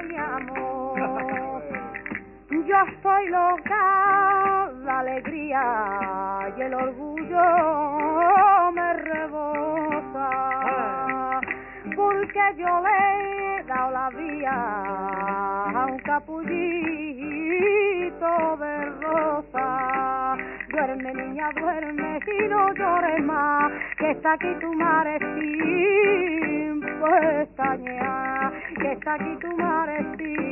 mi amor. Yo estoy loca de alegría y el orgullo me rebosa, porque yo le he dado la vía a un capullito de rosa. Duerme, niña, duerme y no llores más, que está aquí tu madre sin pestañear, que está aquí tu madre sin